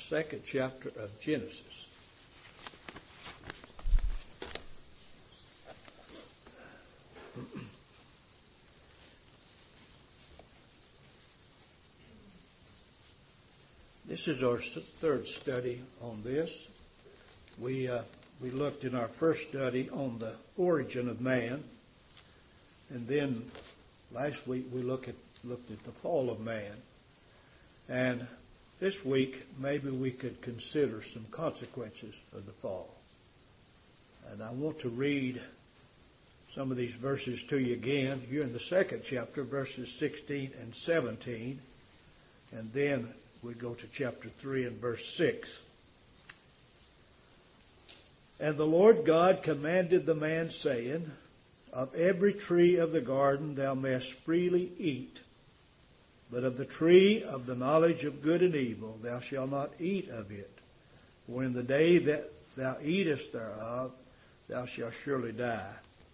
second chapter of Genesis. This is our third study on this. We looked in our first study on the origin of man, and then last week we looked at the fall of man. And this week maybe we could consider some consequences of the fall. And I want to read some of these verses to you again here in the second chapter, verses 16 and 17, and then we go to chapter 3 and verse 6. And the Lord God commanded the man, saying, Of every tree of the garden thou mayest freely eat, but of the tree of the knowledge of good and evil thou shalt not eat of it. For in the day that thou eatest thereof, thou shalt surely die.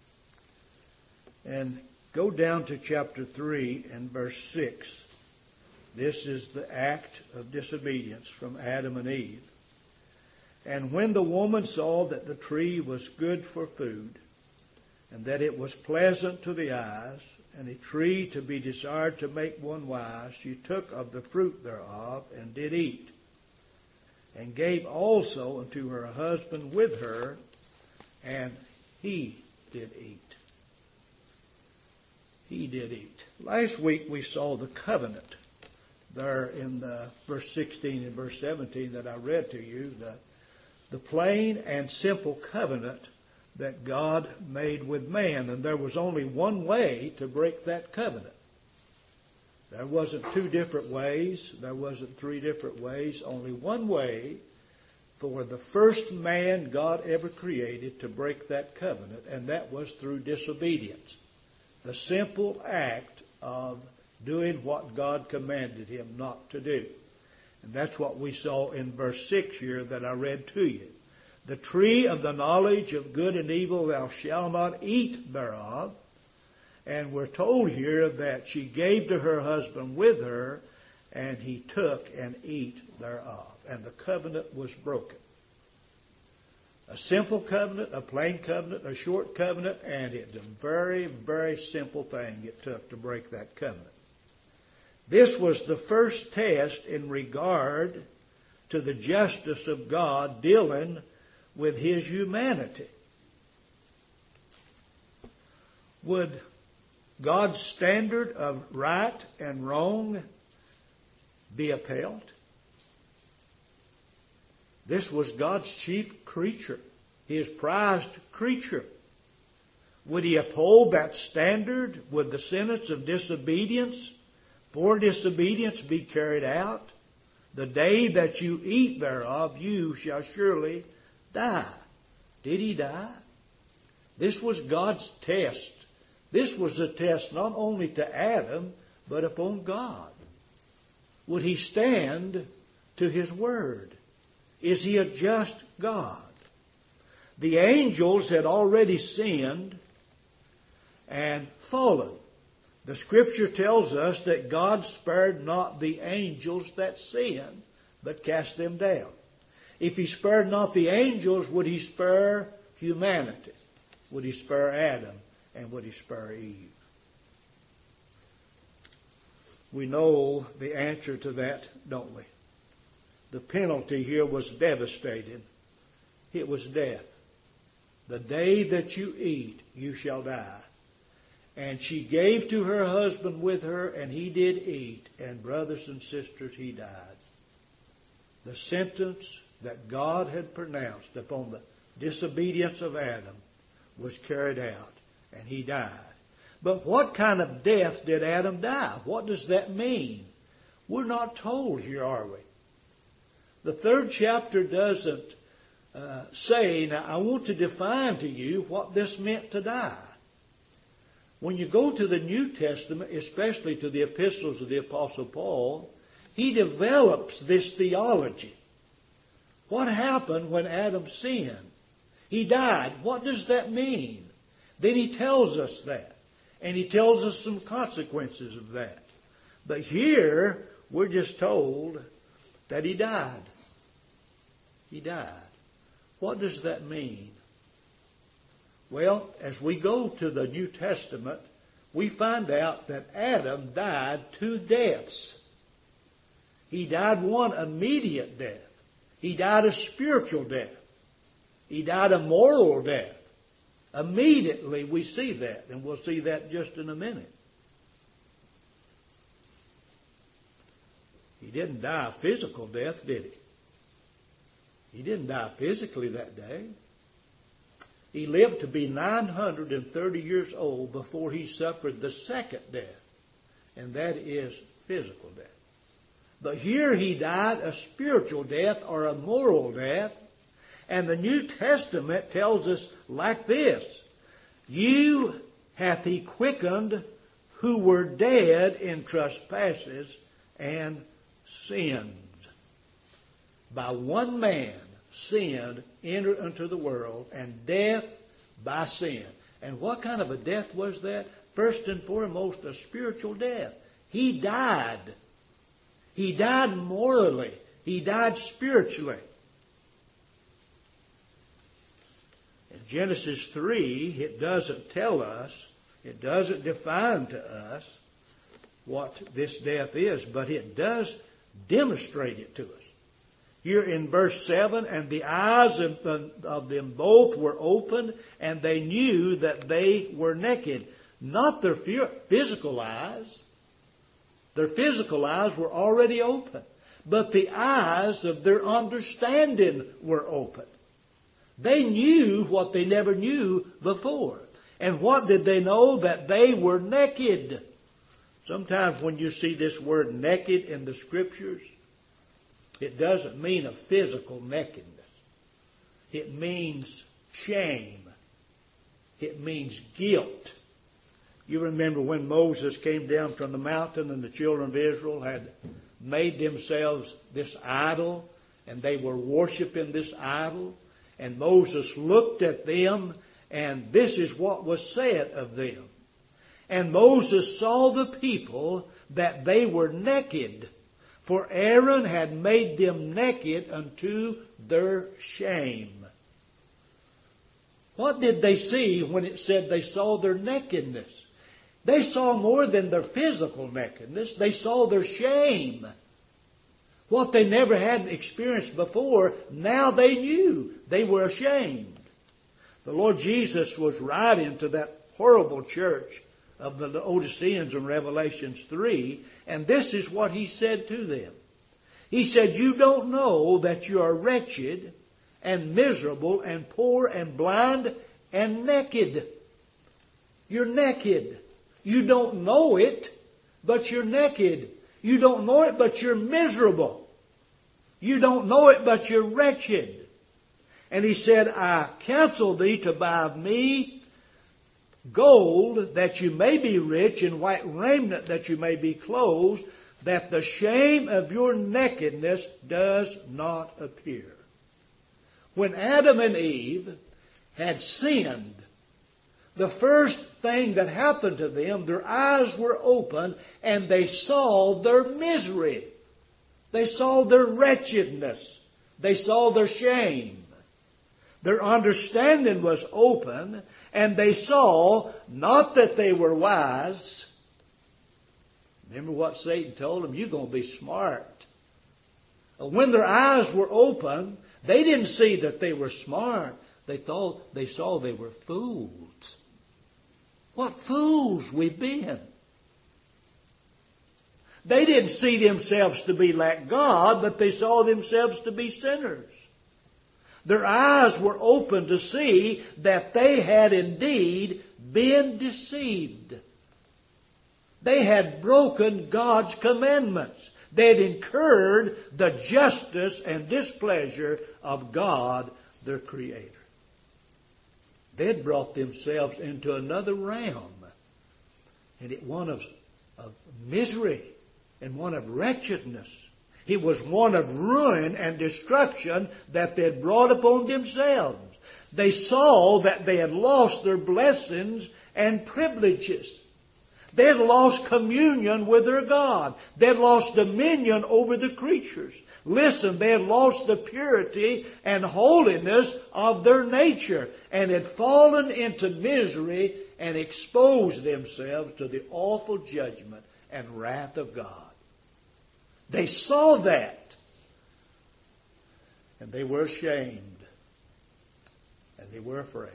And go down to chapter 3 and verse 6. This is the act of disobedience from Adam and Eve. And when the woman saw that the tree was good for food, and that it was pleasant to the eyes, and a tree to be desired to make one wise, she took of the fruit thereof, and did eat, and gave also unto her husband with her, and he did eat. He did eat. Last week we saw the covenant there in the verse 16 and verse 17 that I read to you, the plain and simple covenant that God made with man. And there was only one way to break that covenant. There wasn't two different ways. There wasn't three different ways. Only one way for the first man God ever created to break that covenant, and that was through disobedience. The simple act of doing what God commanded him not to do. And that's what we saw in verse 6 here that I read to you. The tree of the knowledge of good and evil thou shalt not eat thereof. And we're told here that she gave to her husband with her, and he took and ate thereof. And the covenant was broken. A simple covenant, a plain covenant, a short covenant, and it's a very, very simple thing it took to break that covenant. This was the first test in regard to the justice of God dealing with his humanity. Would God's standard of right and wrong be upheld? This was God's chief creature, his prized creature. Would he uphold that standard? Would the sentence of disobedience for disobedience be carried out? The day that you eat thereof, you shall surely die. Did he die? This was God's test. This was a test not only to Adam, but upon God. Would he stand to his word? Is he a just God? The angels had already sinned and fallen. The Scripture tells us that God spared not the angels that sinned, but cast them down. If he spared not the angels, would he spare humanity? Would he spare Adam? And would he spare Eve? We know the answer to that, don't we? The penalty here was devastating. It was death. The day that you eat, you shall die. And she gave to her husband with her, and he did eat. And brothers and sisters, he died. The sentence that God had pronounced upon the disobedience of Adam was carried out, and he died. But what kind of death did Adam die? What does that mean? We're not told here, are we? The third chapter doesn't say. Now, I want to define to you what this meant to die. When you go to the New Testament, especially to the epistles of the Apostle Paul, he develops this theology. What happened when Adam sinned? He died. What does that mean? Then he tells us that. And he tells us some consequences of that. But here, we're just told that he died. He died. What does that mean? Well, as we go to the New Testament, we find out that Adam died 2 deaths. He died one immediate death. He died a spiritual death. He died a moral death. Immediately we see that, and we'll see that just in a minute. He didn't die a physical death, did he? He didn't die physically that day. He lived to be 930 years old before he suffered the second death, and that is physical death. But here he died a spiritual death or a moral death, and the New Testament tells us like this: You hath he quickened who were dead in trespasses and sins. By one man sin entered into the world, and death by sin. And what kind of a death was that? First and foremost, a spiritual death. He died. He died morally. He died spiritually. In Genesis 3, it doesn't tell us, it doesn't define to us what this death is, but it does demonstrate it to us. Here in verse 7, and the eyes of them both were opened, and they knew that they were naked. Not their physical eyes. Their physical eyes were already open. But the eyes of their understanding were open. They knew what they never knew before. And what did they know? That they were naked. Sometimes when you see this word naked in the Scriptures, it doesn't mean a physical nakedness. It means shame. It means guilt. You remember when Moses came down from the mountain and the children of Israel had made themselves this idol, and they were worshiping this idol. And Moses looked at them, and this is what was said of them. And Moses saw the people that they were naked, for Aaron had made them naked unto their shame. What did they see when it said they saw their nakedness? They saw more than their physical nakedness. They saw their shame. What they never had experienced before, now they knew. They were ashamed. The Lord Jesus was writing to that horrible church of the Laodiceans in Revelations 3, and this is what he said to them. He said, You don't know that you are wretched and miserable and poor and blind and naked. You're naked. You don't know it, but you're naked. You don't know it, but you're miserable. You don't know it, but you're wretched. And he said, I counsel thee to buy of me gold, that you may be rich, and white raiment, that you may be clothed, that the shame of your nakedness does not appear. When Adam and Eve had sinned, the first thing that happened to them, their eyes were open, and they saw their misery. They saw their wretchedness. They saw their shame. Their understanding was open, and they saw not that they were wise. Remember what Satan told them? You're going to be smart. When their eyes were open, they didn't see that they were smart. They saw they were fools. What fools we've been. They didn't see themselves to be like God, but they saw themselves to be sinners. Their eyes were open to see that they had indeed been deceived. They had broken God's commandments. They had incurred the justice and displeasure of God, their Creator. They had brought themselves into another realm, and it one of misery and one of wretchedness. It was one of ruin and destruction that they had brought upon themselves. They saw that they had lost their blessings and privileges. They had lost communion with their God. They had lost dominion over the creatures. Listen, they had lost the purity and holiness of their nature and had fallen into misery and exposed themselves to the awful judgment and wrath of God. They saw that, and they were ashamed, and they were afraid.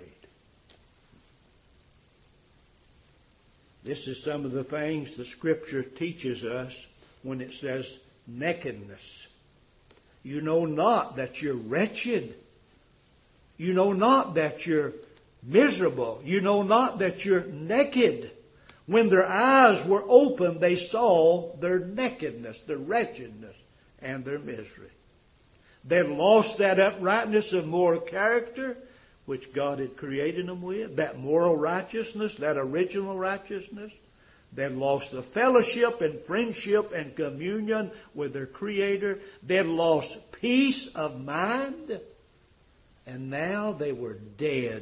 This is some of the things the Scripture teaches us when it says nakedness. You know not that you're wretched. You know not that you're miserable. You know not that you're naked. When their eyes were opened, they saw their nakedness, their wretchedness, and their misery. They had lost that uprightness of moral character which God had created them with, that moral righteousness, that original righteousness. They had lost the fellowship and friendship and communion with their Creator. They had lost peace of mind. And now they were dead.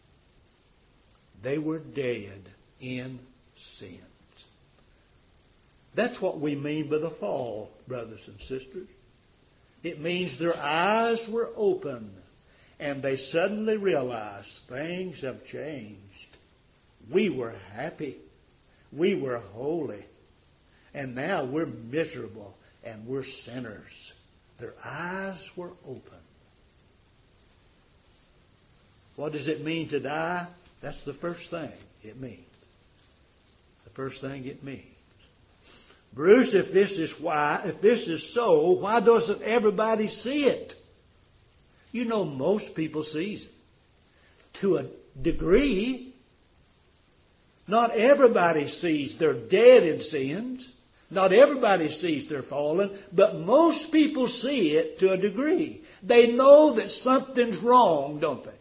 They were dead in sins. That's what we mean by the fall, brothers and sisters. It means their eyes were open and they suddenly realized things have changed. We were happy. We were holy. And now we're miserable and we're sinners. Their eyes were open. What does it mean to die? That's the first thing it means. The first thing it means. Bruce, if this is so, why doesn't everybody see it? You know, most people sees it. To a degree. Not everybody sees they're dead in sins. Not everybody sees they're fallen. But most people see it to a degree. They know that something's wrong, don't they?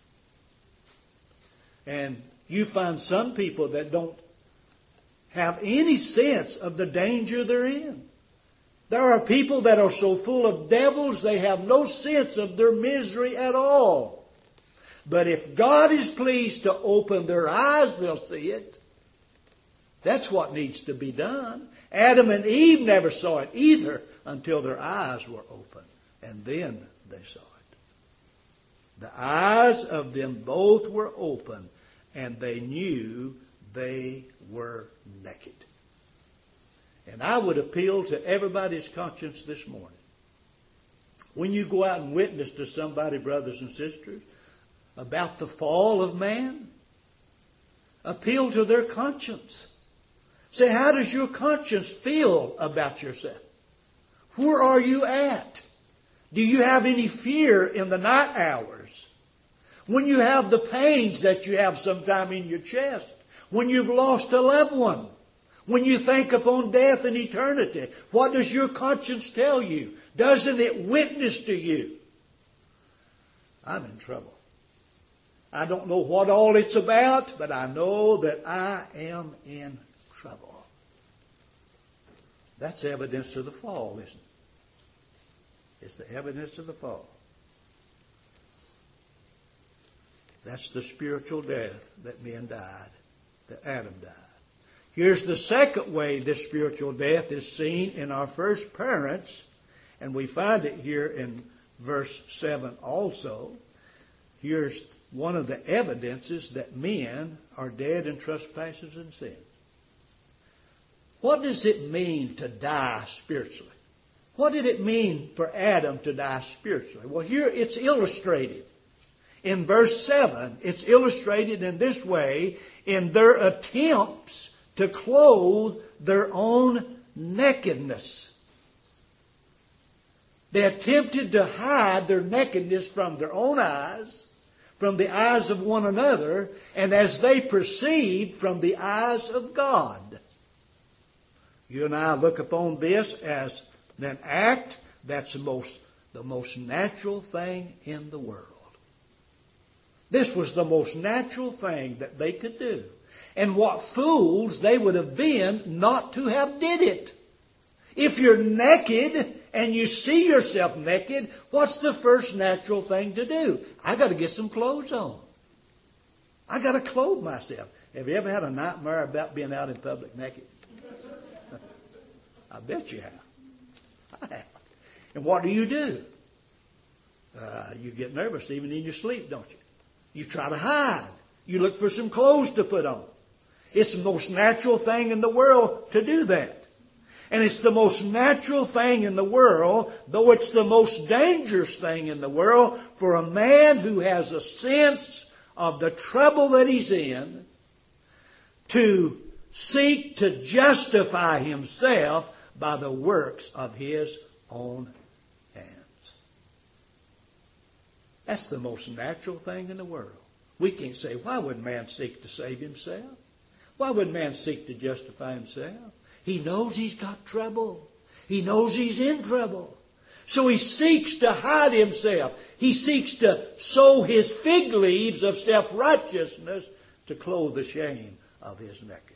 And you find some people that don't have any sense of the danger they're in. There are people that are so full of devils they have no sense of their misery at all. But if God is pleased to open their eyes, they'll see it. That's what needs to be done. Adam and Eve never saw it either until their eyes were open. And then they saw it. The eyes of them both were open, and they knew they were naked. And I would appeal to everybody's conscience this morning. When you go out and witness to somebody, brothers and sisters, about the fall of man, appeal to their conscience. Say, how does your conscience feel about yourself? Where are you at? Do you have any fear in the night hours? When you have the pains that you have sometime in your chest? When you've lost a loved one? When you think upon death and eternity? What does your conscience tell you? Doesn't it witness to you? I'm in trouble. I don't know what all it's about, but I know that I am in trouble. That's evidence of the fall, isn't it? It's the evidence of the fall. That's the spiritual death that men died, that Adam died. Here's the second way this spiritual death is seen in our first parents, and we find it here in verse 7 also. Here's one of the evidences that men are dead in trespasses and sins. What does it mean to die spiritually? What did it mean for Adam to die spiritually? Well, here it's illustrated. In verse 7, it's illustrated in this way in their attempts to clothe their own nakedness. They attempted to hide their nakedness from their own eyes, from the eyes of one another, and as they perceived, from the eyes of God. You and I look upon this as an act that's the most natural thing in the world. This was the most natural thing that they could do. And what fools they would have been not to have did it. If you're naked and you see yourself naked, what's the first natural thing to do? I got to get some clothes on. I got to clothe myself. Have you ever had a nightmare about being out in public naked? I bet you have. I have. And what do? You get nervous even in your sleep, don't you? You try to hide. You look for some clothes to put on. It's the most natural thing in the world to do that. And it's the most natural thing in the world, though it's the most dangerous thing in the world, for a man who has a sense of the trouble that he's in to seek to justify himself by the works of his own hands. That's the most natural thing in the world. We can't say, why would man seek to save himself? Why would man seek to justify himself? He knows he's got trouble. He knows he's in trouble. So he seeks to hide himself. He seeks to sow his fig leaves of self-righteousness to clothe the shame of his nakedness.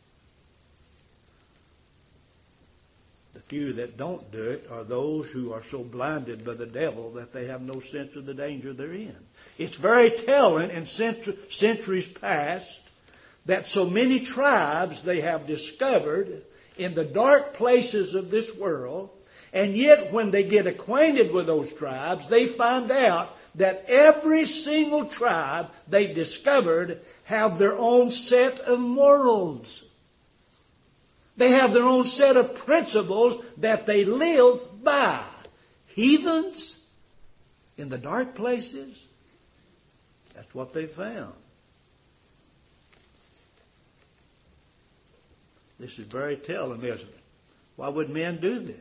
The few that don't do it are those who are so blinded by the devil that they have no sense of the danger they're in. It's very telling in centuries past that so many tribes they have discovered in the dark places of this world, and yet when they get acquainted with those tribes, they find out that every single tribe they discovered have their own set of morals. They have their own set of principles that they live by. Heathens in the dark places, that's what they found. This is very telling, isn't it? Why would men do this?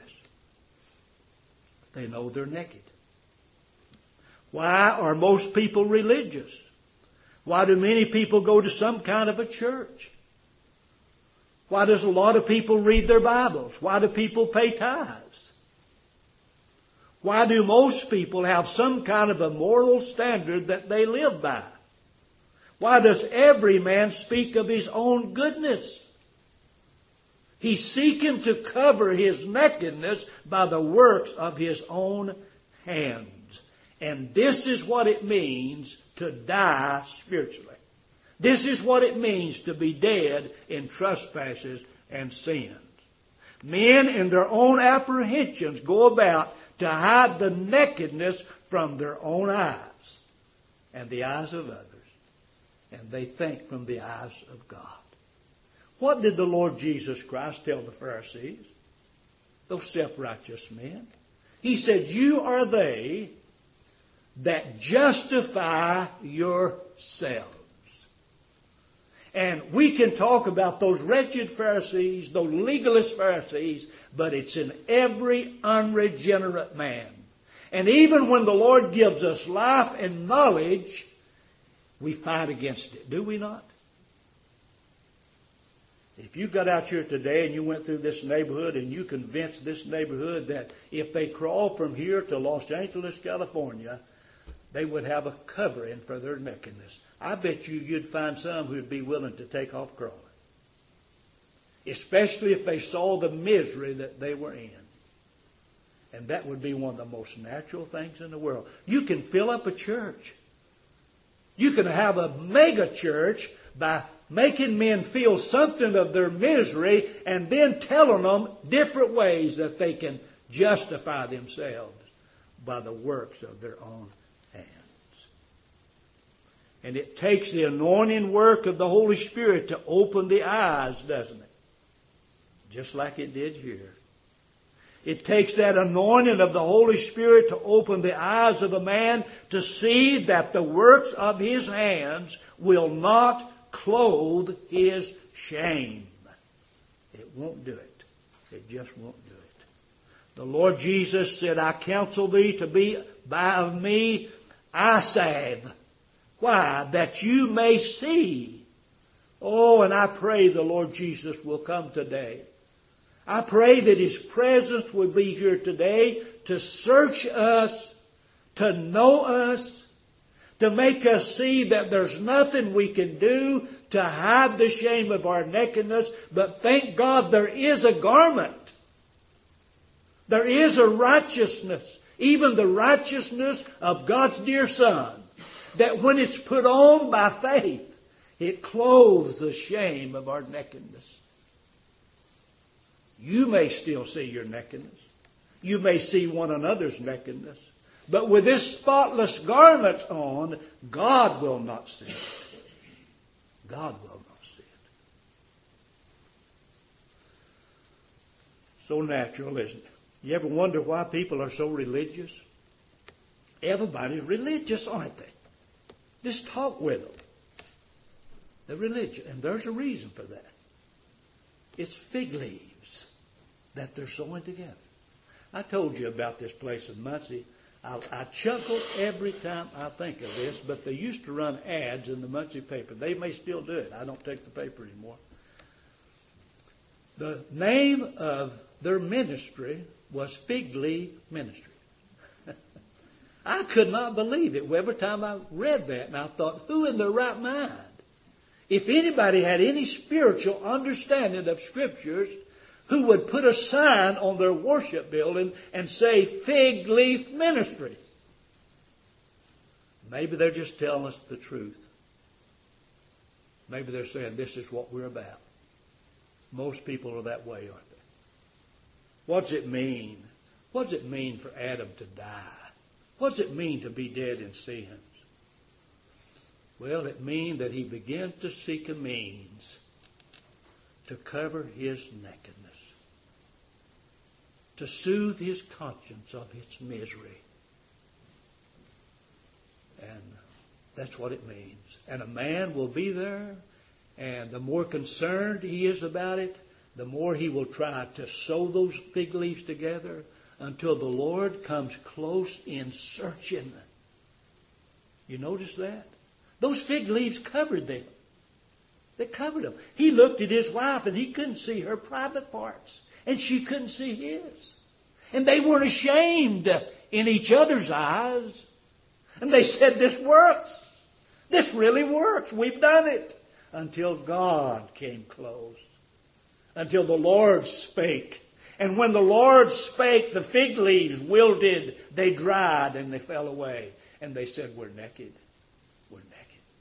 They know they're naked. Why are most people religious? Why do many people go to some kind of a church? Why does a lot of people read their Bibles? Why do people pay tithes? Why do most people have some kind of a moral standard that they live by? Why does every man speak of his own goodness? He's seeking to cover his nakedness by the works of his own hands. And this is what it means to die spiritually. This is what it means to be dead in trespasses and sins. Men in their own apprehensions go about to hide the nakedness from their own eyes and the eyes of others. And they think from the eyes of God. What did the Lord Jesus Christ tell the Pharisees? Those self-righteous men. He said, you are they that justify yourselves. And we can talk about those wretched Pharisees, those legalist Pharisees, but it's in every unregenerate man. And even when the Lord gives us life and knowledge, we fight against it, do we not? If you got out here today and you went through this neighborhood and you convinced this neighborhood that if they crawl from here to Los Angeles, California, they would have a covering for their nakedness, I bet you'd find some who'd be willing to take off crawling. Especially if they saw the misery that they were in. And that would be one of the most natural things in the world. You can fill up a church. You can have a mega church by making men feel something of their misery and then telling them different ways that they can justify themselves by the works of their own hands. And it takes the anointing work of the Holy Spirit to open the eyes, doesn't it? Just like it did here. It takes that anointing of the Holy Spirit to open the eyes of a man to see that the works of his hands will not clothe his shame. It won't do it. It just won't do it. The Lord Jesus said, I counsel thee to be by of me eye salve. Why? That you may see. Oh, and I pray the Lord Jesus will come today. I pray that His presence will be here today to search us, to know us, to make us see that there's nothing we can do to hide the shame of our nakedness. But thank God there is a garment. There is a righteousness, even the righteousness of God's dear Son, that when it's put on by faith, it clothes the shame of our nakedness. You may still see your nakedness. You may see one another's nakedness. But with this spotless garment on, God will not see it. God will not see it. So natural, isn't it? You ever wonder why people are so religious? Everybody's religious, aren't they? Just talk with them. They're religious. And there's a reason for that. It's fig leaves that they're sewing together. I told you about this place in Muncie. I chuckle every time I think of this, but they used to run ads in the Muncie paper. They may still do it. I don't take the paper anymore. The name of their ministry was Fig Leaf Ministry. I could not believe it every time I read that, and I thought, who in their right mind? If anybody had any spiritual understanding of Scriptures, who would put a sign on their worship building and say Fig Leaf Ministry? Maybe they're just telling us the truth. Maybe they're saying this is what we're about. Most people are that way, aren't they? What does it mean? What does it mean for Adam to die? What does it mean to be dead in sins? Well, it means that he began to seek a means to cover his nakedness, to soothe his conscience of its misery. And that's what it means. And a man will be there, and the more concerned he is about it, the more he will try to sew those fig leaves together until the Lord comes close in searching. You notice that? Those fig leaves covered them. They covered them. He looked at his wife and he couldn't see her private parts. And she couldn't see his. And they weren't ashamed in each other's eyes. And they said, this works. This really works. We've done it. Until God came close. Until the Lord spake. And when the Lord spake, the fig leaves wilted, they dried, and they fell away. And they said, we're naked. We're naked.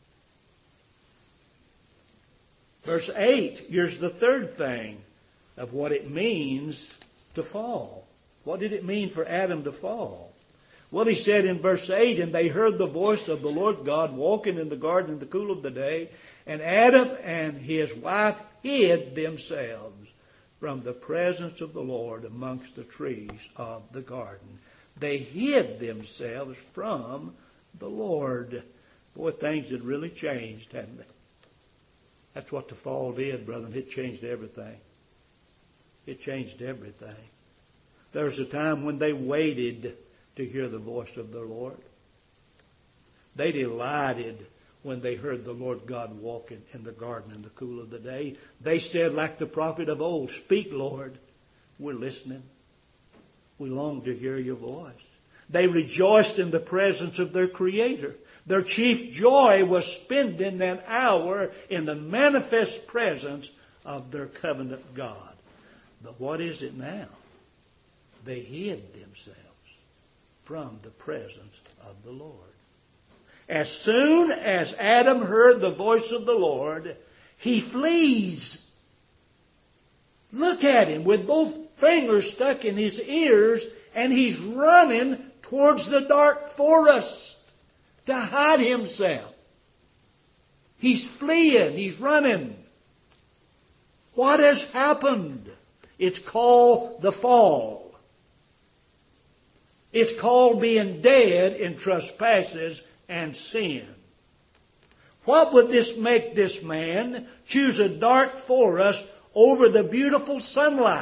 Verse 8, here's the third thing of what it means to fall. What did it mean for Adam to fall? Well, he said in verse 8, and they heard the voice of the Lord God walking in the garden in the cool of the day, and Adam and his wife hid themselves from the presence of the Lord amongst the trees of the garden. They hid themselves from the Lord. Boy, things had really changed, hadn't they? That's what the fall did, brethren. It changed everything. It changed everything. There was a time when they waited to hear the voice of the Lord. They delighted when they heard the Lord God walking in the garden in the cool of the day. They said, like the prophet of old, speak, Lord. We're listening. We long to hear your voice. They rejoiced in the presence of their Creator. Their chief joy was spending an hour in the manifest presence of their covenant God. But what is it now? They hid themselves from the presence of the Lord. As soon as Adam heard the voice of the Lord, he flees. Look at him with both fingers stuck in his ears, and he's running towards the dark forest to hide himself. He's fleeing. He's running. What has happened? It's called the fall. It's called being dead in trespasses and sin. What would this make this man choose a dark forest over the beautiful sunlight?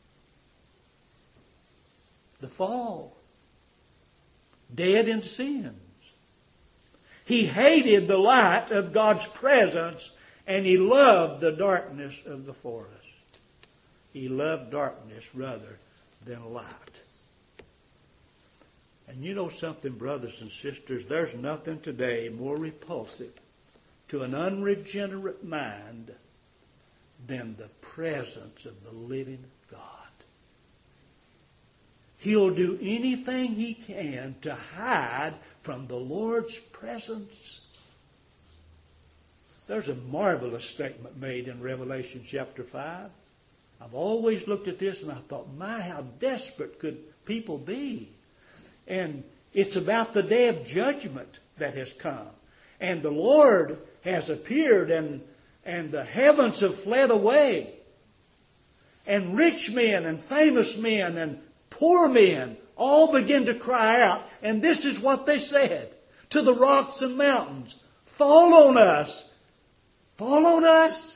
The fall. Dead in sins. He hated the light of God's presence, and he loved the darkness of the forest. He loved darkness rather than light. And you know something, brothers and sisters, there's nothing today more repulsive to an unregenerate mind than the presence of the living God. He'll do anything he can to hide from the Lord's presence. There's a marvelous statement made in Revelation chapter 5. I've always looked at this and I thought, my, how desperate could people be? And it's about the day of judgment that has come. And the Lord has appeared, and the heavens have fled away. And rich men and famous men and poor men all begin to cry out. And this is what they said to the rocks and mountains: fall on us. Fall on us?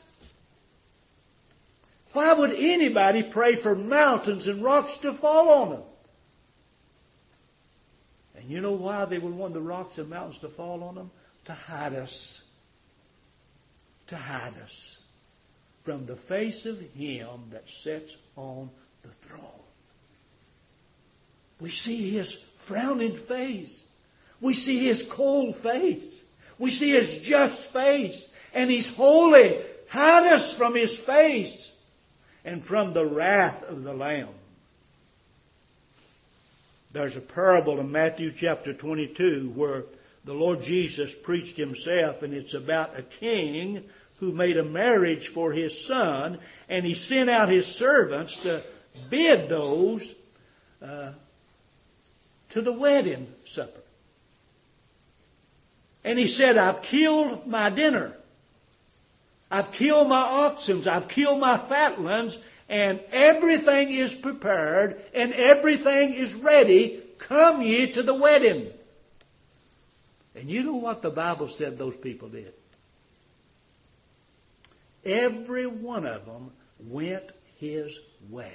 Why would anybody pray for mountains and rocks to fall on them? And you know why they would want the rocks and mountains to fall on them? To hide us. To hide us from the face of Him that sits on the throne. We see His frowning face. We see His cold face. We see His just face. And He's holy. Hide us from His face and from the wrath of the Lamb. There's a parable in Matthew chapter 22 where the Lord Jesus preached Himself, and it's about a king who made a marriage for his son, and he sent out his servants to bid those to the wedding supper. And he said, I've killed my dinner. I've killed my oxen. I've killed my fatlings. And everything is prepared. And everything is ready. Come ye to the wedding. And you know what the Bible said those people did? Every one of them went his way.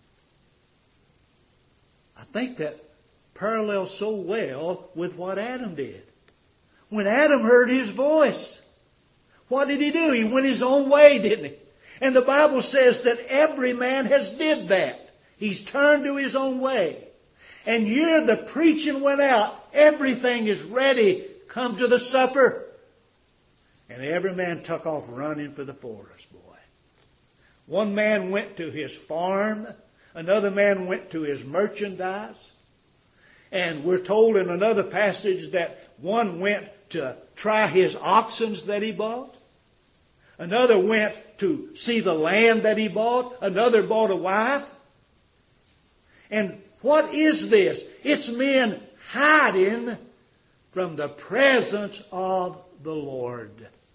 I think that parallels so well with what Adam did. When Adam heard His voice, what did he do? He went his own way, didn't he? And the Bible says that every man has did that. He's turned to his own way. And here the preaching went out. Everything is ready. Come to the supper. And every man took off running for the forest, boy. One man went to his farm. Another man went to his merchandise. And we're told in another passage that one went to try his oxen that he bought. Another went to see the land that he bought. Another bought a wife. And what is this? It's men hiding from the presence of the Lord.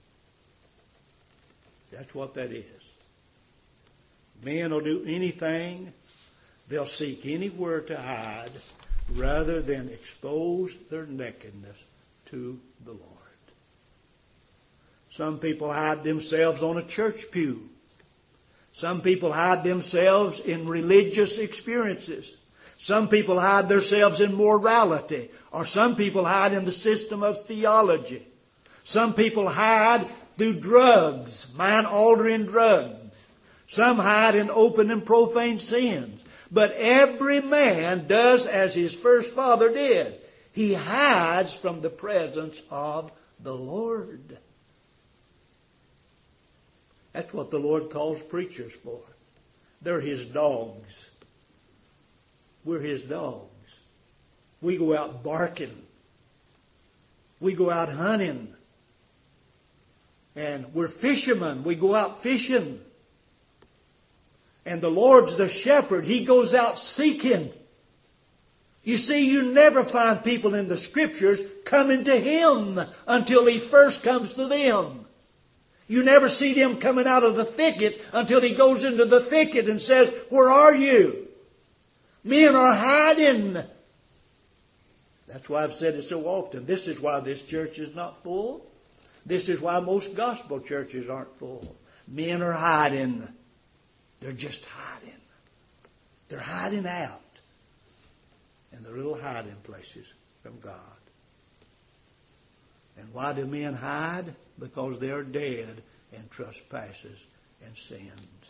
That's what that is. Men will do anything. They'll seek anywhere to hide rather than expose their nakedness to the Lord. Some people hide themselves on a church pew. Some people hide themselves in religious experiences. Some people hide themselves in morality. Or some people hide in the system of theology. Some people hide through drugs, mind-altering drugs. Some hide in open and profane sins. But every man does as his first father did. He hides from the presence of the Lord. That's what the Lord calls preachers for. They're His dogs. We're His dogs. We go out barking. We go out hunting. And we're fishermen. We go out fishing. And the Lord's the shepherd. He goes out seeking. You see, you never find people in the Scriptures coming to Him until He first comes to them. You never see them coming out of the thicket until He goes into the thicket and says, where are you? Men are hiding. That's why I've said it so often. This is why this church is not full. This is why most gospel churches aren't full. Men are hiding. They're just hiding. They're hiding out in their little hiding places from God. And why do men hide? Because they are dead in trespasses and sins.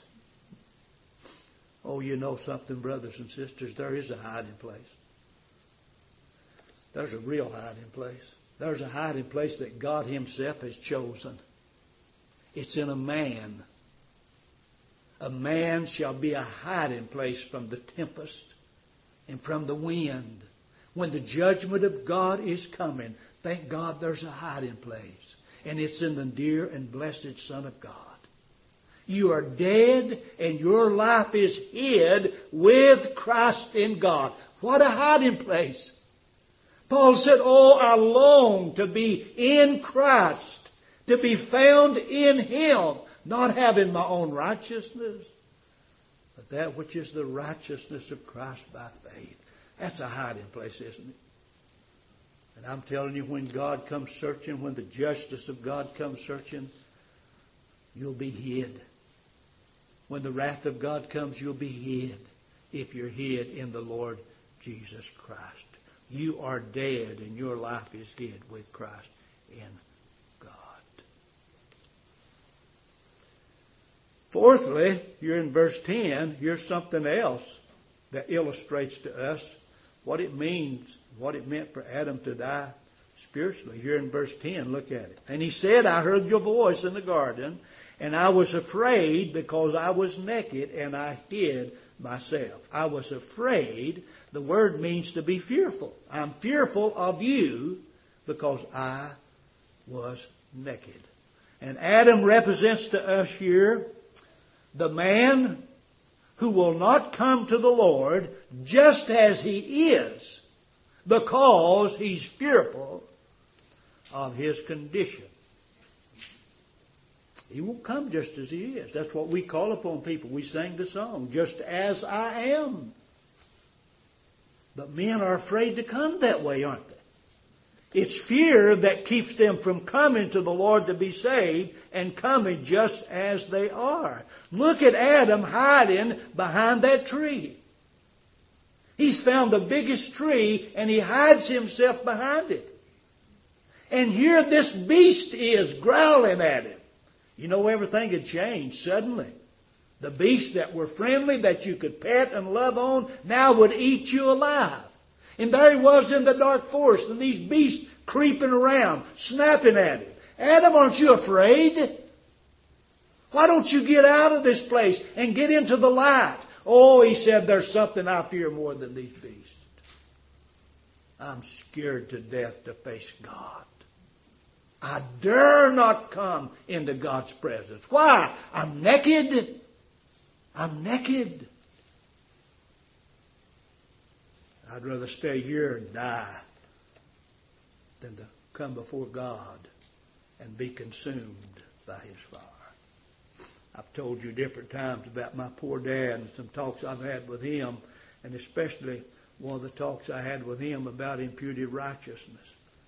Oh, you know something, brothers and sisters? There is a hiding place. There's a real hiding place. There's a hiding place that God Himself has chosen. It's in a man. A man shall be a hiding place from the tempest and from the wind. When the judgment of God is coming, thank God there's a hiding place. And it's in the dear and blessed Son of God. You are dead and your life is hid with Christ in God. What a hiding place. Paul said, oh, I long to be in Christ, to be found in Him, not having my own righteousness, but that which is the righteousness of Christ by faith. That's a hiding place, isn't it? And I'm telling you, when God comes searching, when the justice of God comes searching, you'll be hid. When the wrath of God comes, you'll be hid if you're hid in the Lord Jesus Christ. You are dead and your life is hid with Christ in God. Fourthly, here in verse 10, here's something else that illustrates to us what it means, what it meant for Adam to die spiritually. Here in verse 10, look at it. And he said, I heard your voice in the garden, and I was afraid because I was naked, and I hid myself. I was afraid. The word means to be fearful. I'm fearful of you because I was naked. And Adam represents to us here the man who will not come to the Lord just as he is because he's fearful of his condition. He won't come just as he is. That's what we call upon people. We sing the song, just as I am. But men are afraid to come that way, aren't they? It's fear that keeps them from coming to the Lord to be saved and coming just as they are. Look at Adam hiding behind that tree. He's found the biggest tree and he hides himself behind it. And here this beast is growling at him. You know, everything had changed suddenly. The beasts that were friendly, that you could pet and love on, now would eat you alive. And there he was in the dark forest, and these beasts creeping around, snapping at him. Adam, aren't you afraid? Why don't you get out of this place and get into the light? Oh, he said, there's something I fear more than these beasts. I'm scared to death to face God. I dare not come into God's presence. Why? I'm naked. I'm naked. I'd rather stay here and die than to come before God and be consumed by His fire. I've told you different times about my poor dad and some talks I've had with him, and especially one of the talks I had with him about imputed righteousness.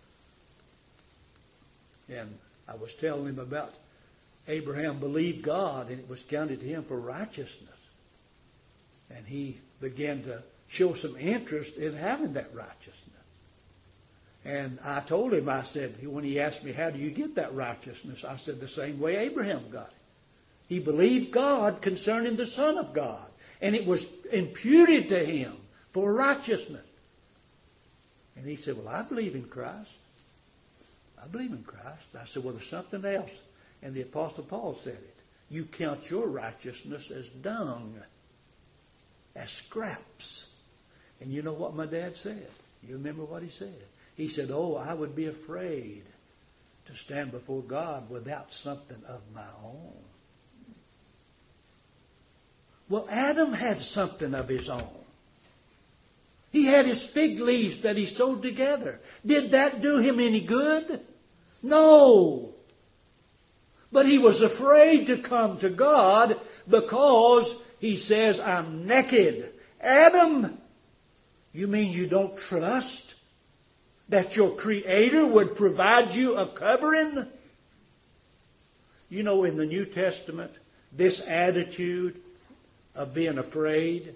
And I was telling him about Abraham believed God and it was counted to him for righteousness. And he began to show some interest in having that righteousness. And I told him, I said, when he asked me, how do you get that righteousness? I said, the same way Abraham got it. He believed God concerning the Son of God. And it was imputed to him for righteousness. And he said, well, I believe in Christ. I believe in Christ. I said, well, there's something else. And the Apostle Paul said it. You count your righteousness as dung, as scraps. And you know what my dad said? You remember what he said? He said, oh, I would be afraid to stand before God without something of my own. Well, Adam had something of his own. He had his fig leaves that he sewed together. Did that do him any good? No. But he was afraid to come to God because he says, I'm naked. Adam, you mean you don't trust that your Creator would provide you a covering? You know, in the New Testament, this attitude of being afraid,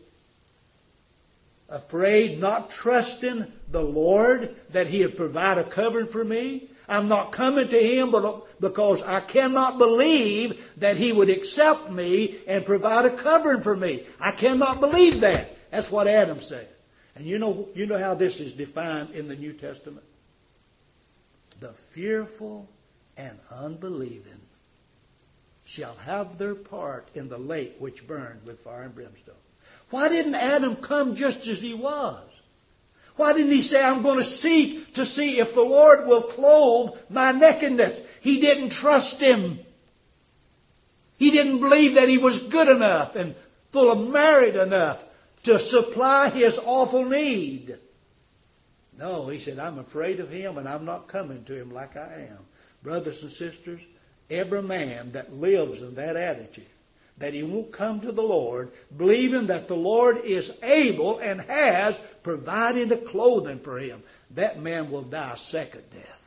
not trusting the Lord that He would provide a covering for me. I'm not coming to Him because I cannot believe that He would accept me and provide a covering for me. I cannot believe that. That's what Adam said. And you know how this is defined in the New Testament? The fearful and unbelieving shall have their part in the lake which burned with fire and brimstone. Why didn't Adam come just as he was? Why didn't he say, I'm going to seek to see if the Lord will clothe my nakedness? He didn't trust Him. He didn't believe that he was good enough and full of merit enough to supply his awful need. No, he said, I'm afraid of him and I'm not coming to him like I am. Brothers and sisters, every man that lives in that attitude, that he won't come to the Lord, believing that the Lord is able and has provided a clothing for him, that man will die a second death.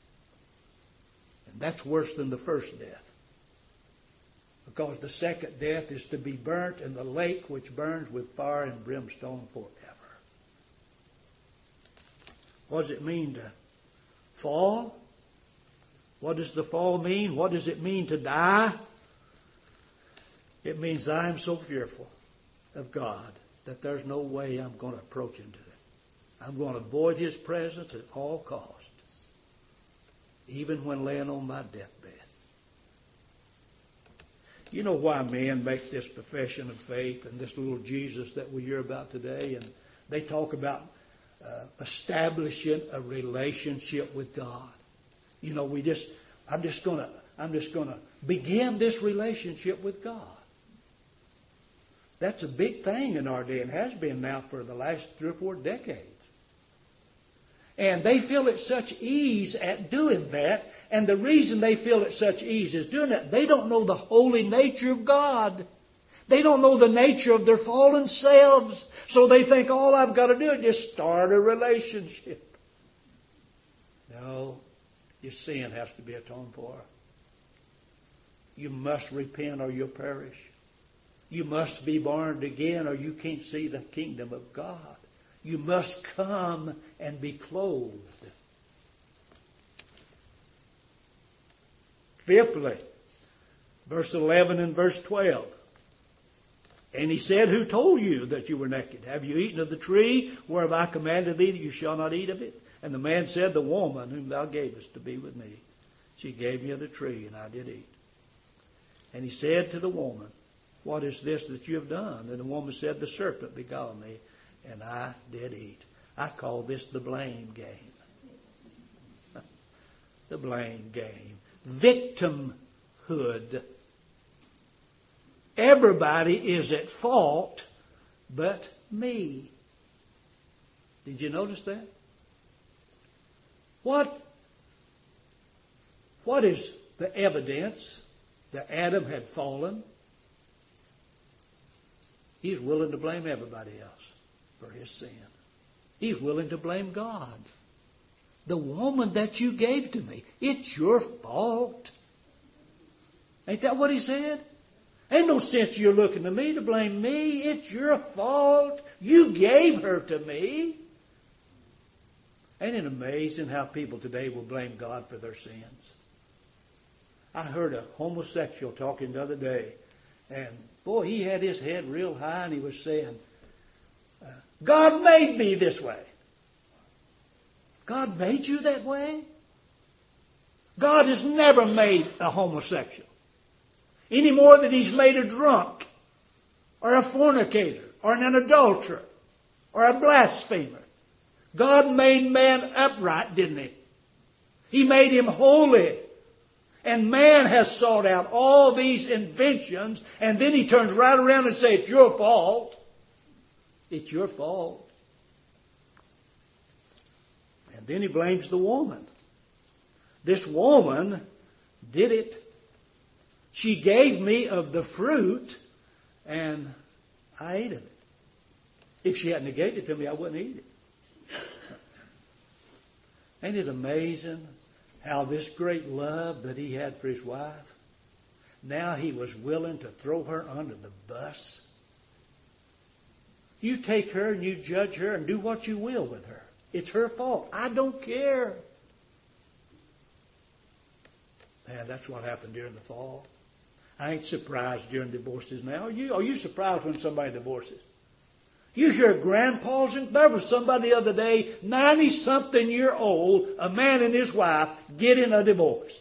And that's worse than the first death. Because the second death is to be burnt in the lake which burns with fire and brimstone forever. What does it mean to fall? What does the fall mean? What does it mean to die? It means that I am so fearful of God that there's no way I'm going to approach Him to it. I'm going to avoid His presence at all costs, even when laying on my deathbed. You know why men make this profession of faith and this little Jesus that we hear about today? And they talk about establishing a relationship with God. You know, I'm just going to begin this relationship with God. That's a big thing in our day and has been now for the last 3 or 4 decades. And they feel at such ease at doing that. And the reason they feel at such ease is doing that. They don't know the holy nature of God. They don't know the nature of their fallen selves. So they think all I've got to do is just start a relationship. No, your sin has to be atoned for. You must repent or you'll perish. You must be born again or you can't see the kingdom of God. You must come and be clothed. Fifthly, verse 11 and verse 12. And he said, who told you that you were naked? Have you eaten of the tree whereof I commanded thee that you shall not eat of it? And the man said, the woman whom thou gavest to be with me, she gave me of the tree, and I did eat. And he said to the woman, what is this that you have done? And the woman said, the serpent beguiled me, and I did eat. I call this the blame game. The blame game. Victimhood. Everybody is at fault but me. Did you notice that? What is the evidence that Adam had fallen? He's willing to blame everybody else for his sin. He's willing to blame God. The woman that you gave to me, it's your fault. Ain't that what he said? Ain't no sense you're looking to me to blame me. It's your fault. You gave her to me. Ain't it amazing how people today will blame God for their sins? I heard a homosexual talking the other day, and boy, he had his head real high, and he was saying, God made me this way. God made you that way? God has never made a homosexual. Any more than He's made a drunk, or a fornicator, or an adulterer, or a blasphemer. God made man upright, didn't He? He made him holy. And man has sought out all these inventions, and then he turns right around and says, it's your fault. It's your fault. And then he blames the woman. This woman did it. She gave me of the fruit, and I ate of it. If she hadn't gave it to me, I wouldn't eat it. Ain't it amazing how this great love that he had for his wife, now he was willing to throw her under the bus? You take her and you judge her and do what you will with her. It's her fault. I don't care. Man, that's what happened during the fall. I ain't surprised during divorces now. Are you surprised when somebody divorces? You hear grandpas, and there was somebody the other day, 90-something year old, a man and his wife getting a divorce.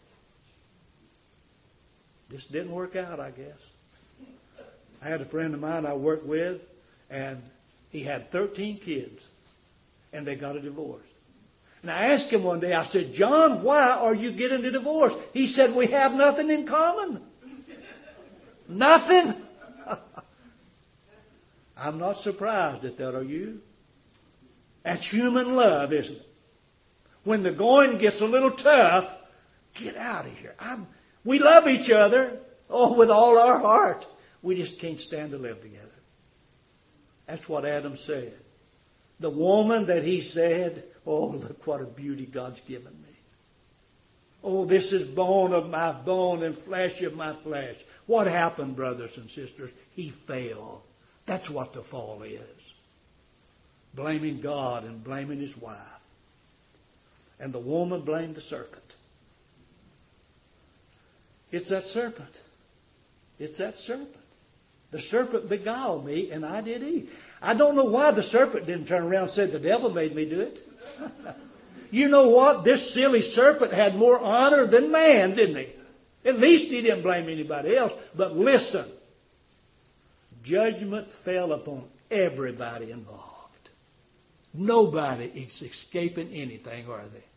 This didn't work out, I guess. I had a friend of mine I worked with, and he had 13 kids, and they got a divorce. And I asked him one day, I said, John, why are you getting a divorce? He said, we have nothing in common. Nothing. I'm not surprised at that, are you? That's human love, isn't it? When the going gets a little tough, get out of here. We love each other, with all our heart. We just can't stand to live together. That's what Adam said. The woman that he said, look what a beauty God's given me. This is bone of my bone and flesh of my flesh. What happened, brothers and sisters? He fell. That's what the fall is. Blaming God and blaming his wife. And the woman blamed the serpent. It's that serpent. It's that serpent. The serpent beguiled me and I did eat. I don't know why the serpent didn't turn around and say, the devil made me do it. You know what? This silly serpent had more honor than man, didn't he? At least he didn't blame anybody else. But listen, judgment fell upon everybody involved. Nobody is escaping anything, are they?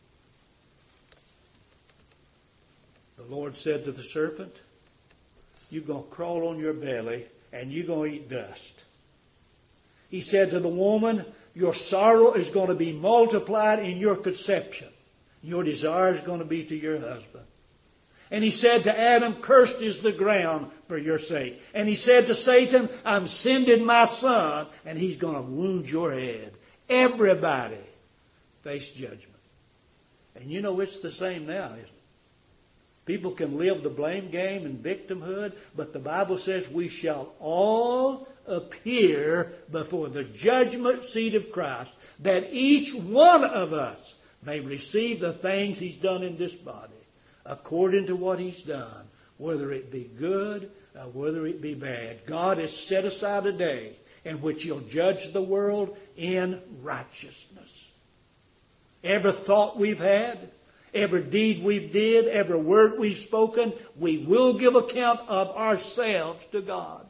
The Lord said to the serpent, you're going to crawl on your belly and you're going to eat dust. He said to the woman, your sorrow is going to be multiplied in your conception. Your desire is going to be to your husband. And he said to Adam, cursed is the ground for your sake. And he said to Satan, I'm sending my son and he's going to wound your head. Everybody faced judgment. And you know it's the same now, isn't it? People can live the blame game and victimhood, but the Bible says we shall all appear before the judgment seat of Christ, that each one of us may receive the things he's done in this body, according to what he's done, whether it be good or whether it be bad. God has set aside a day in which he'll judge the world in righteousness. Every thought we've had, every deed we've did, every word we've spoken, we will give account of ourselves to God.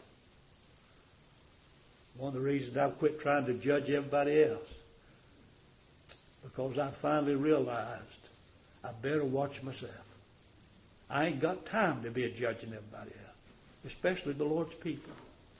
One of the reasons I've quit trying to judge everybody else, because I finally realized I better watch myself. I ain't got time to be a judging everybody else, especially the Lord's people.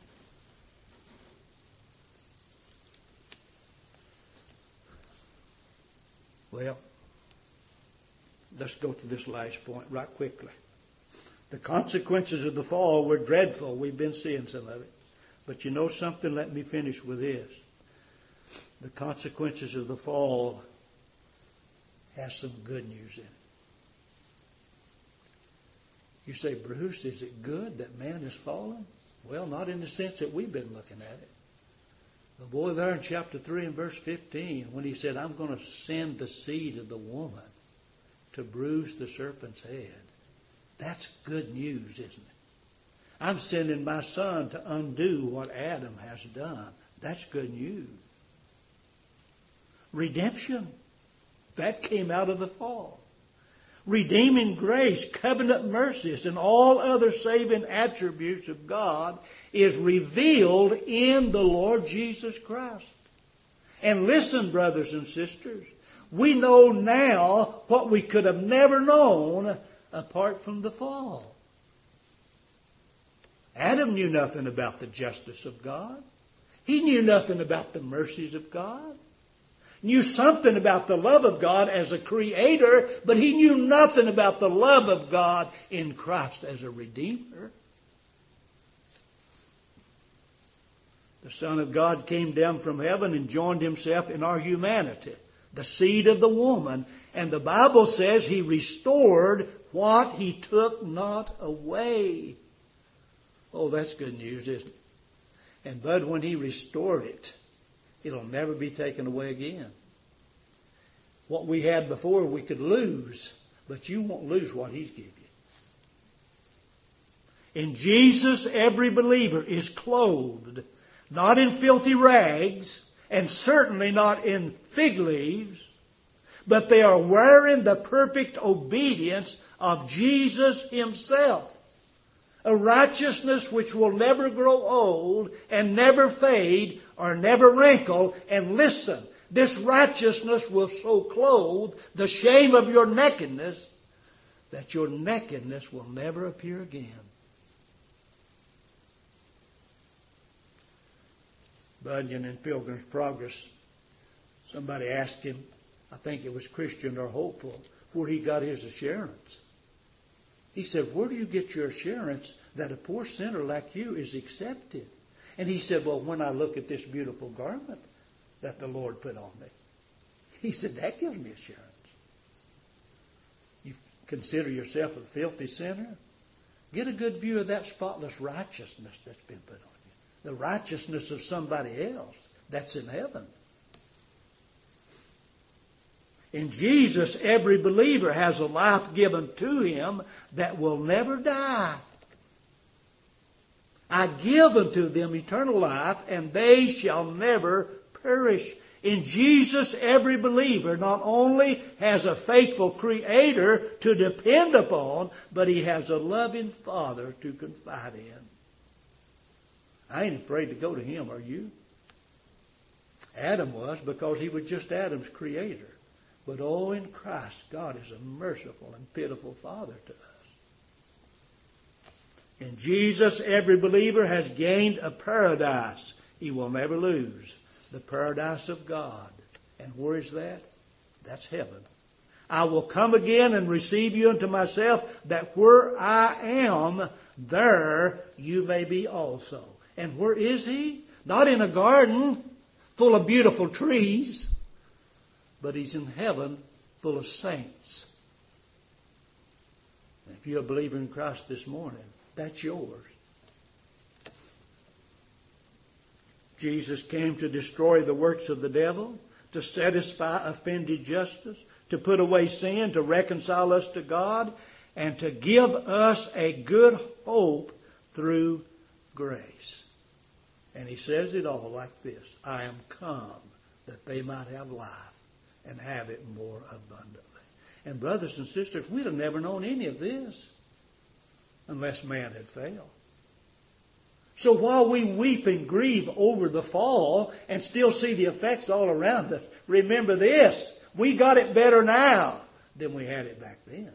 Well, let's go to this last point right quickly. The consequences of the fall were dreadful. We've been seeing some of it. But you know something? Let me finish with this. The consequences of the fall has some good news in it. You say, Bruce, is it good that man has fallen? Well, not in the sense that we've been looking at it. The boy there in chapter 3 and verse 15, when he said, I'm going to send the seed of the woman to bruise the serpent's head. That's good news, isn't it? I'm sending my son to undo what Adam has done. That's good news. Redemption. That came out of the fall. Redeeming grace, covenant mercies, and all other saving attributes of God is revealed in the Lord Jesus Christ. And listen, brothers and sisters, we know now what we could have never known apart from the fall. Adam knew nothing about the justice of God. He knew nothing about the mercies of God. Knew something about the love of God as a creator, but he knew nothing about the love of God in Christ as a redeemer. The Son of God came down from heaven and joined himself in our humanity, the seed of the woman. And the Bible says he restored what he took not away. Oh, that's good news, isn't it? And Bud, when he restored it, it'll never be taken away again. What we had before we could lose, but you won't lose what he's given you. In Jesus, every believer is clothed, not in filthy rags, and certainly not in fig leaves, but they are wearing the perfect obedience of Jesus himself. A righteousness which will never grow old and never fade or never wrinkle. And listen, this righteousness will so clothe the shame of your nakedness that your nakedness will never appear again. Bunyan in Pilgrim's Progress, somebody asked him, I think it was Christian or Hopeful, where he got his assurance. He said, where do you get your assurance that a poor sinner like you is accepted? And he said, well, when I look at this beautiful garment that the Lord put on me. He said, that gives me assurance. You consider yourself a filthy sinner? Get a good view of that spotless righteousness that's been put on you. The righteousness of somebody else that's in heaven. In Jesus, every believer has a life given to him that will never die. I give unto them eternal life, and they shall never perish. In Jesus, every believer not only has a faithful Creator to depend upon, but he has a loving Father to confide in. I ain't afraid to go to him, are you? Adam was, because he was just Adam's creator. But oh, in Christ, God is a merciful and pitiful Father to us. In Jesus, every believer has gained a paradise he will never lose. The paradise of God. And where is that? That's heaven. I will come again and receive you unto myself, that where I am, there you may be also. And where is he? Not in a garden full of beautiful trees, but he's in heaven full of saints. And if you're a believer in Christ this morning, that's yours. Jesus came to destroy the works of the devil, to satisfy offended justice, to put away sin, to reconcile us to God, and to give us a good hope through grace. And he says it all like this: I am come that they might have life and have it more abundantly. And brothers and sisters, we'd have never known any of this unless man had failed. So while we weep and grieve over the fall and still see the effects all around us, remember this: we got it better now than we had it back then.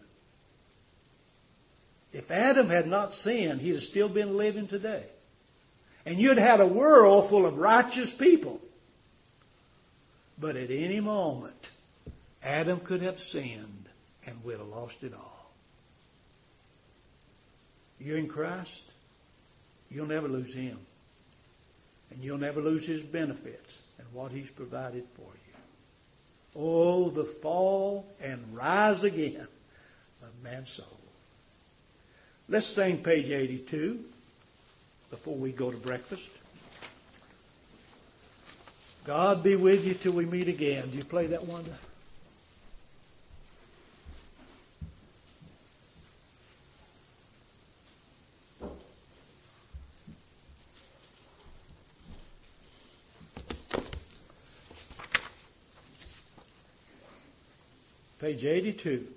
If Adam had not sinned, he'd have still been living today. And you'd had a world full of righteous people. But at any moment, Adam could have sinned and we'd have lost it all. You're in Christ, you'll never lose him. And you'll never lose his benefits and what he's provided for you. Oh, the fall and rise again of man's soul. Let's sing page 82 before we go to breakfast. God be with you till we meet again. Do you play that one? Page 82.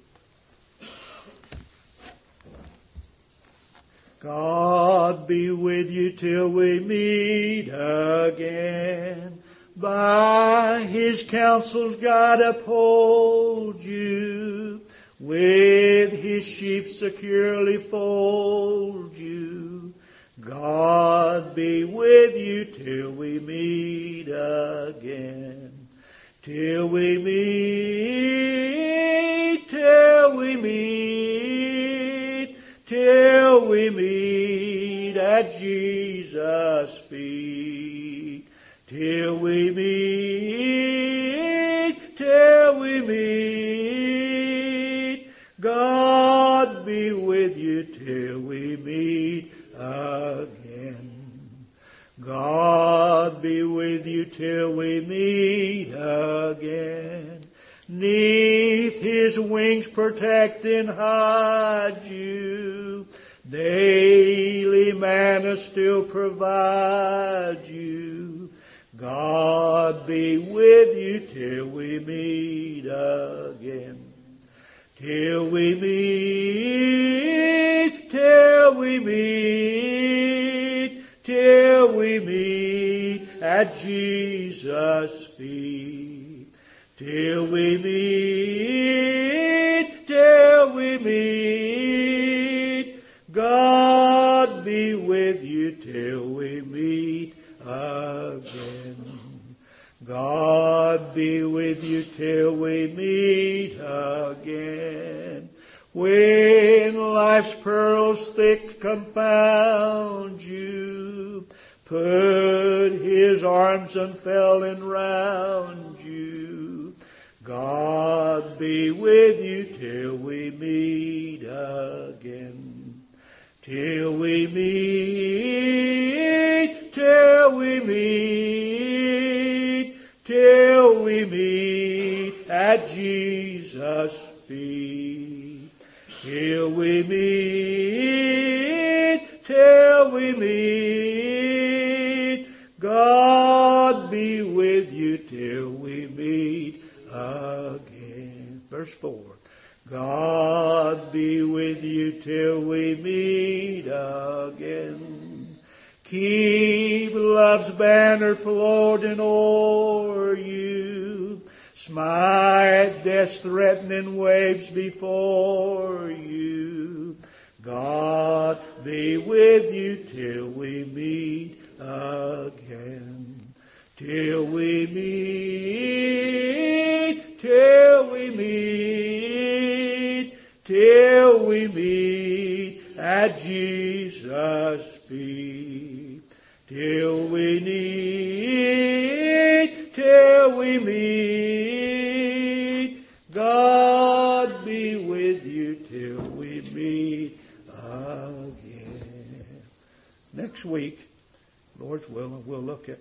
God be with you till we meet again. By his counsels God uphold you. With his sheep securely fold you. God be with you till we meet again. Till we meet, till we meet, till we meet at Jesus' feet. Till we meet, till we meet. God be with you till we meet again. God be with you till we meet again. 'Neath his wings protect and hide you. Daily manna still provide you. God be with you till we meet again. Till we meet, till we meet, till we meet at Jesus' feet. Till we meet, till we meet. God be with you till we meet again. be with you till we meet again. When life's pearls thick confound you, put His arms unfailing round you. God be with you till we meet again. Till we meet, till we meet, till we meet at Jesus' feet. Till we meet, till we meet, God be with you till we meet again. Verse 4. God be with you till we meet again. Keep love's banner floating o'er you. Smite death's threatening waves before you. God be with you till we meet again. Till we meet, till we meet, till we meet at Jesus' feet. Till we meet, till we meet, God be with you till we meet again. Next week, Lord's willing, we'll look at